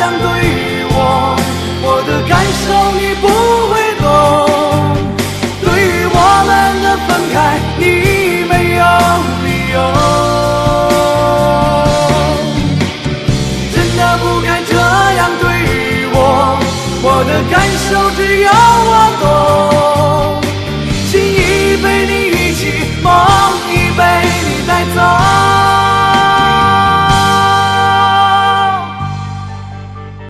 样对我，我的感受你不会懂。对于我们的分开，你没有理由。真的不该这样对我，我的感受只有我懂。